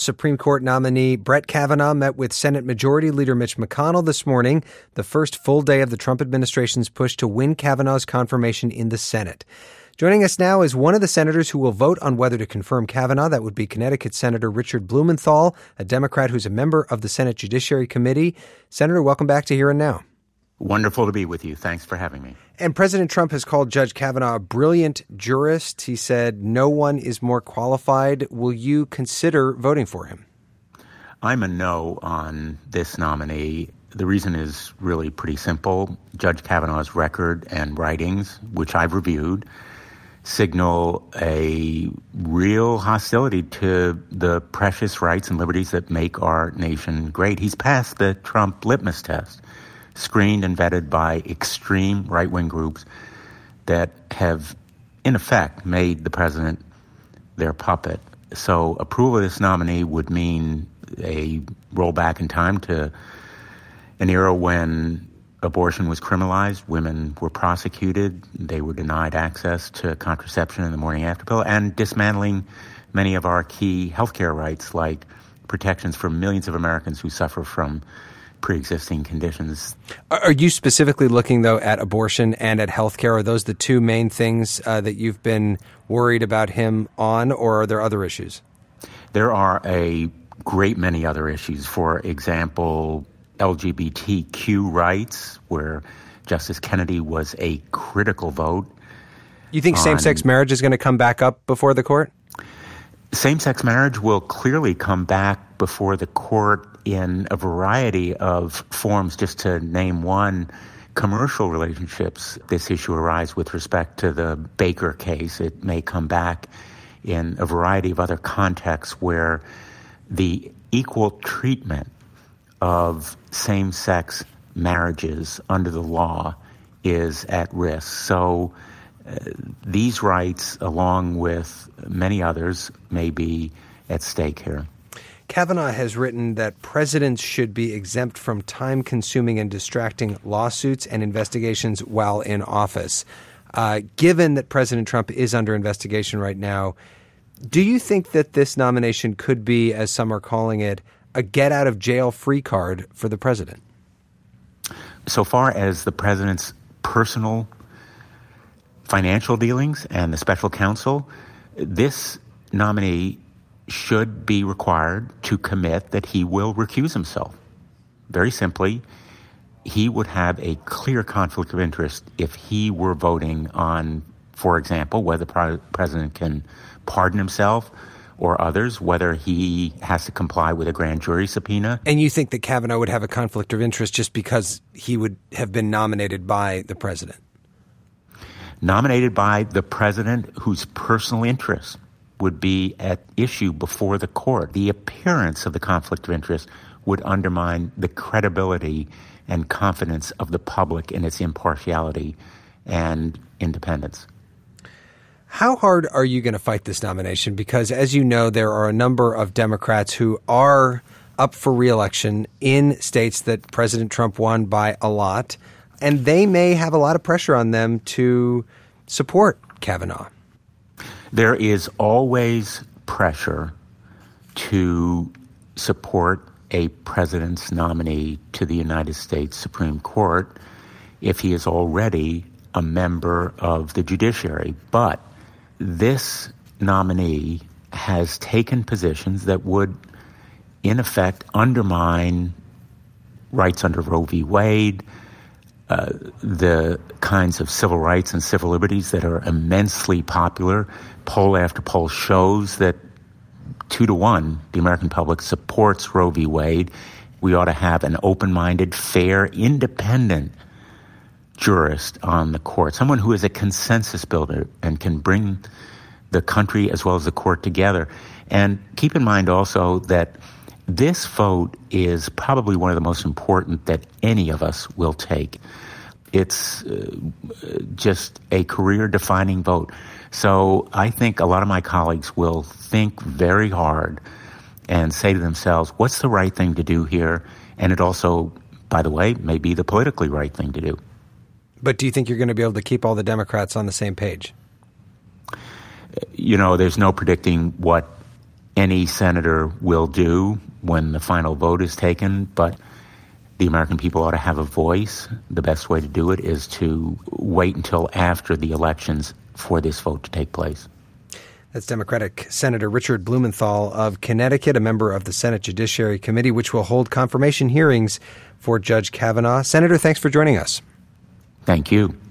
Supreme Court nominee Brett Kavanaugh met with Senate Majority Leader Mitch McConnell this morning, the first full day of the Trump administration's push to win Kavanaugh's confirmation in the Senate. Joining us now is one of the senators who will vote on whether to confirm Kavanaugh. That would be Connecticut Senator Richard Blumenthal, a Democrat who's a member of the Senate Judiciary Committee. Senator, welcome back to Here and Now. Wonderful to be with you. Thanks for having me. And President Trump has called Judge Kavanaugh a brilliant jurist. He said no one is more qualified. Will you consider voting for him? I'm a no on this nominee. The reason is really pretty simple. Judge Kavanaugh's record and writings, which I've reviewed, signal a real hostility to the precious rights and liberties that make our nation great. He's passed the Trump litmus test, screened and vetted by extreme right-wing groups that have, in effect, made the president their puppet. So approval of this nominee would mean a rollback in time to an era when abortion was criminalized, women were prosecuted, they were denied access to contraception and the morning after pill, and dismantling many of our key healthcare rights, like protections for millions of Americans who suffer from pre-existing conditions. Are you specifically looking, though, at abortion and at healthcare? Are those the two main things that you've been worried about him on, or are there other issues? There are a great many other issues. For example, LGBTQ rights, where Justice Kennedy was a critical vote. You think same-sex marriage is going to come back up before the court? Same-sex marriage will clearly come back before the court in a variety of forms. Just to name one, commercial relationships. This issue arises with respect to the Baker case. It may come back in a variety of other contexts where the equal treatment of same-sex marriages under the law is at risk. So these rights, along with many others, may be at stake here. Kavanaugh has written that presidents should be exempt from time-consuming and distracting lawsuits and investigations while in office. Given that President Trump is under investigation right now, do you think that this nomination could be, as some are calling it, a get-out-of-jail-free card for the president? So far as the president's personal financial dealings and the special counsel, this nominee should be required to commit that he will recuse himself. Very simply, he would have a clear conflict of interest if he were voting on, for example, whether the president can pardon himself or others, whether he has to comply with a grand jury subpoena. And you think that Kavanaugh would have a conflict of interest just because he would have been nominated by the president? Nominated by the president whose personal interests would be at issue before the court. The appearance of the conflict of interest would undermine the credibility and confidence of the public in its impartiality and independence. How hard are you going to fight this nomination? Because, as you know, there are a number of Democrats who are up for re-election in states that President Trump won by a lot, and they may have a lot of pressure on them to support Kavanaugh. There is always pressure to support a president's nominee to the United States Supreme Court if he is already a member of the judiciary. But this nominee has taken positions that would, in effect, undermine rights under Roe v. Wade, the kinds of civil rights and civil liberties that are immensely popular. Poll after poll shows that 2-1, the American public supports Roe v. Wade. We ought to have an open-minded, fair, independent jurist on the court, someone who is a consensus builder and can bring the country as well as the court together. And keep in mind also that this vote is probably one of the most important that any of us will take. It's just a career-defining vote. So I think a lot of my colleagues will think very hard and say to themselves, what's the right thing to do here? And it also, by the way, may be the politically right thing to do. But do you think you're going to be able to keep all the Democrats on the same page? You know, there's no predicting what any senator will do when the final vote is taken, but the American people ought to have a voice. The best way to do it is to wait until after the elections for this vote to take place. That's Democratic Senator Richard Blumenthal of Connecticut, a member of the Senate Judiciary Committee, which will hold confirmation hearings for Judge Kavanaugh. Senator, thanks for joining us. Thank you.